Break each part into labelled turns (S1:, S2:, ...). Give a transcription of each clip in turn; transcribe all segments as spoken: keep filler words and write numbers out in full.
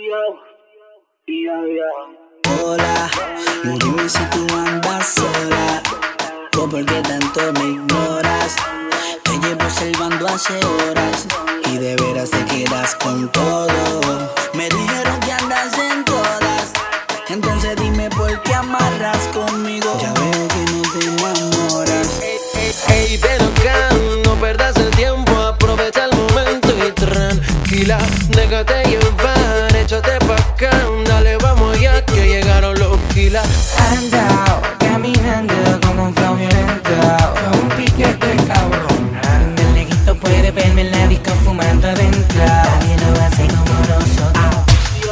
S1: Hola, dime si tú andas sola o por qué tanto me ignoras. Te llevo observando hace horas y de veras te quedas con todo. Me dijeron que andas en todas, entonces dime por qué amarras conmigo. Ya veo que no te enamoras.
S2: Ey, ey, ey, ven acá, no perdas el tiempo, aprovecha el momento y tranquila, déjate llevar, échate pa' acá, dale vamos ya que llegaron los kilas.
S3: Andao, caminando como un flow violento, con un piquete cabrón. De lejito puede verme en la disco fumando adentro. Nadie lo hace como nosotros.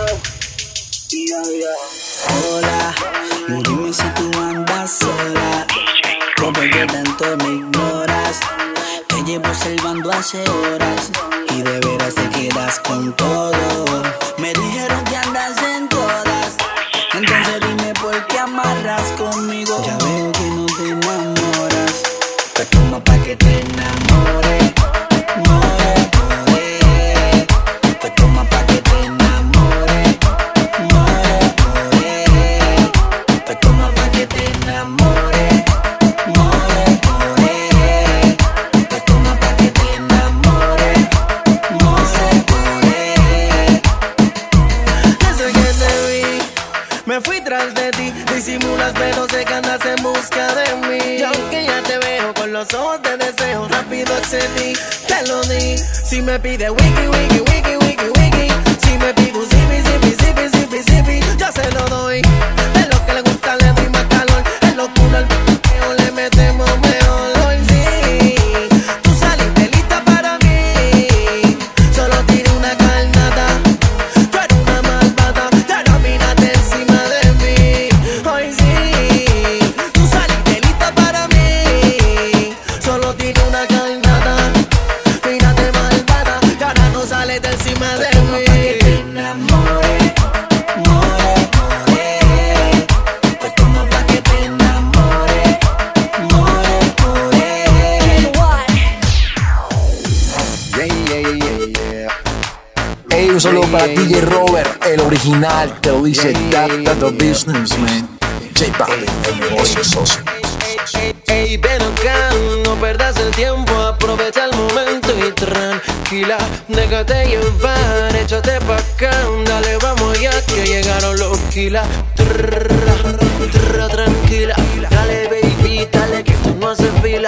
S1: Hola, dime si tú andas sola o por qué tanto me ignoras. Te llevo observando hace horas y de veras te quedas con todo. Me dijeron que andas en todas, entonces dime por qué amarras conmigo. Ya veo que no te enamoras, pues toma pa' que te enamore, more, more. Pues toma pa' que te enamore, more, more. Pues toma pa' que te enamore, more, more. Pues toma pa' que te enamore, more, more.
S2: Desde que te vi, me fui tras de ti, disimulas pero sé que andas en busca de mí. Y aunque ya te veo con los ojos de deseo, rápido accedí, te lo di. Si me pide wiki, wiki, wiki, wiki, wiki, si me pide un zipi, zipi, zipi, zipi, zipi, yo se lo doy. De lo que le gusta le doy más calor, en locura al p***eo le metemos mejor. Hoy sí, tú saliste lista para mí, solo tiré una carnada. Tú eres una malvada, ya no miraste encima de mí. Hoy sí, tú saliste lista para mí, solo tiré una carnada. Mírate malvada, que ahora no sales de encima de
S1: Toma pa' que te
S2: mí.
S1: enamore, more, more. Pues toma pa' que te enamore, more, more.
S4: Yeah, yeah, yeah, yeah. Ey, un saludo para D J Robert, el original, te lo dice
S2: Yeah,
S4: that,
S2: yeah,
S4: that the
S2: yeah.
S4: business, man. J Balvin, el negocio socio.
S2: Ey, ey, ven acá, no perdas el tiempo, aprovecha el momento y tranquila, déjate llevar, échate pa' acá, dale vamos ya que llegaron los kilas. Trrr, trrr, tranquila, dale baby, dale que tú no haces fila.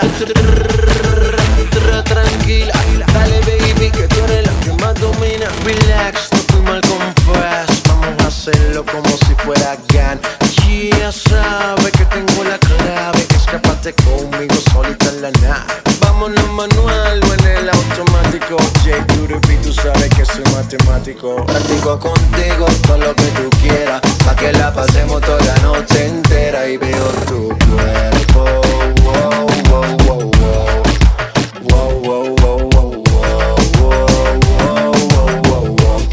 S2: Trrr, trrr, tranquila, dale baby que tú eres la que más domina. Relax, no fui mal compás, vamos a hacerlo como si fuera GAN. Ya sabe que tengo la clave, escápate conmigo solita en la nave. Vámonos manual o en el automático. J Turupi, tú sabes que soy matemático.
S5: Practico contigo todo lo que tú quieras, pa' que la pasemos toda la noche entera. Y veo tu cuerpo, wow, wow, wow, wow. Wow, wow, wow, wow, wow, wow, wow, wow, wow.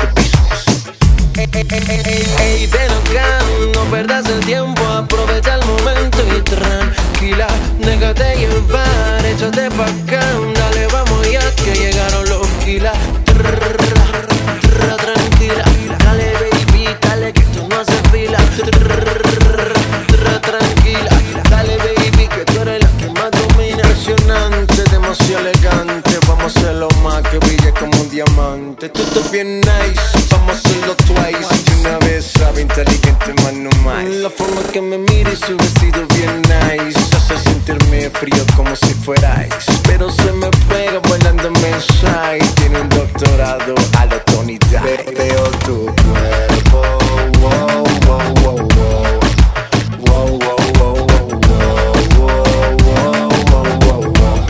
S2: Ey, ey, ey, ey, ey, ven acá, no perdas el tiempo, aprovecha el momento y tranquila, déjate llevar, échate pa' acá, dale vamos ya que llegaron los kilas. Trrr, trrr, tranquila, dale baby, dale que tú no haces fila. Trrr, trrr, tranquila, dale baby que tú eres la que más domina. Impresionante, demasiado elegante, vamos a hacerlo más que brille como un diamante. Tú estás bien nice, vamos a hacerlo twice. De una vez sabe inteligente, más no más. La forma que me mira y su vestido bien nice hace sentirme frío como si fuera ice. Pero se me pega bailando en mensaje. Tiene un doctorado a la Tony Dice.
S5: Ve- Veo tu cuerpo, wow, wow, wow, wow. Wow, wow, wow, wow, wow, wow, wow, wow, wow.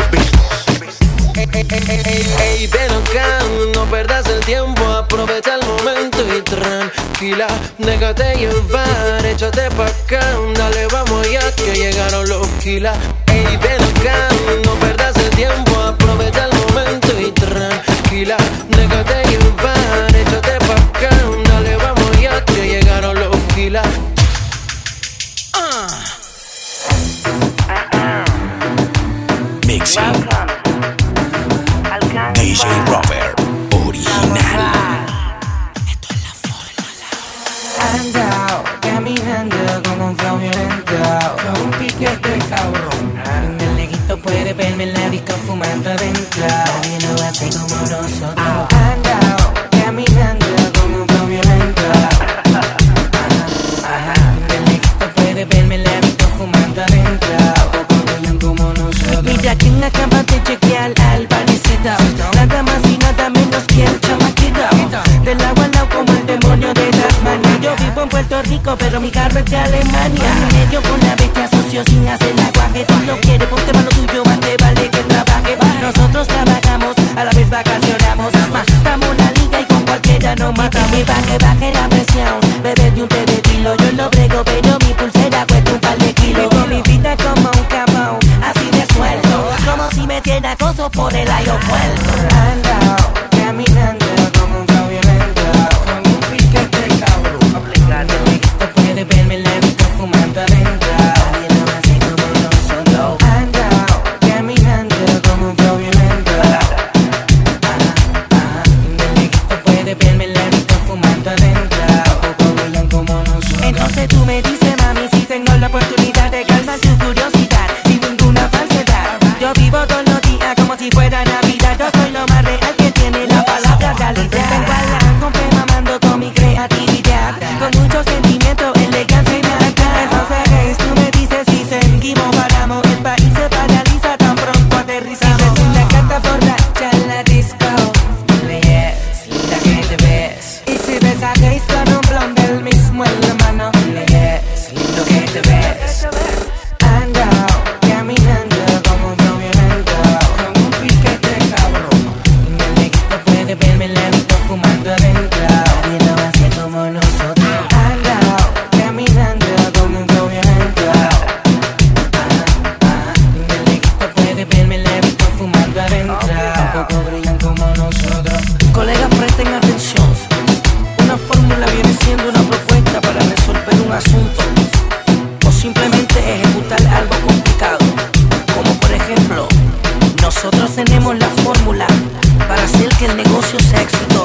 S2: Ey, ey, ey, ey, ey, ven acá, no perdas el tiempo, aprovecha el momento y tranquila, déjate llevar, échate pa' acá, dale vamos ya que llegaron los kilas. Ey, ven acá, no perdas el tiempo, aprovecha el momento y tranquila, déjate llevar, échate pa' acá, dale vamos ya que llegaron los kilas.
S6: Mixing D J Robert, original.
S1: Esto es la forma
S3: Andao, caminando con un flow violento, con un piquete cabrón. En el leguito puede verme en la disco fumando adentro. Nadie lo hace como nosotros. Andao, caminando con un flow violento. Ajá, en el leguito puede verme en la disco fumando adentro. Como nosotros. Mira quien acaba de chequear al parecito. Nada más y nada menos que el chamaquito. Del agua al lado como el demonio de Tasmania. Yo vivo en Puerto Rico, pero mi carro es de Alemania. Medio con la bestia socio sin hacer aguaje. Tú no quieres, ponte malo tuyo, más te vale que trabaje. Nosotros trabajamos, a la vez vacacionamos. Matamos la liga y con cualquiera nos matamos. Y baje, baje la presión, bebé de un té de tilo. Yo no brego, pero mi pulsera cuesta un par de kilos. Vivo mi vida como un camón, así de suelto, como si metiera cosas por el aeropuerto. Andao, caminando como un flow violento, con un piquete cabrón. Aplicando el leguito puede verme en la disco fumando adentro. Nadie lo hace como nosotros. Andao, caminando como un flow violento. Ajá, ajá. En el leguito puede verme en la disco fumando adentro. Tampoco brillan como nosotros. Entonces tú me dices, mami, si tengo la oportunidad de calmar tu curiosidad. Yo vivo todos los días como si fuera Navidad. Yo soy lo más real que tiene la palabra realidad. Vengo a la compra mamando con mi creatividad, con mucho sentimiento, elegancia y maldad. Entonces, hey, tú me dices si seguimos, paramos. El país se paraliza tan pronto aterrizamos. Si una carta borracha en la disco, dile yes, linda que te ves. Y si ves a Grace con un blond del mismo en la mano, dile yes, lindo que te ves. Andao, caminando como un flow violento, con un piquete cabrón. En el leguito puede verme en la disco fumando adentro. Nadie lo hace como nosotros. Andao, caminando como un flow violento. Ajá, ajá. En el leguito puede verme en la disco fumando adentro. Tampoco brillan como nosotros. Colegas, presten atención. Una fórmula viene siendo una propuesta para resolver un asunto, o simplemente ejecutar algo complicado. Como por ejemplo, nosotros tenemos la fórmula para hacer que el negocio sea exitoso.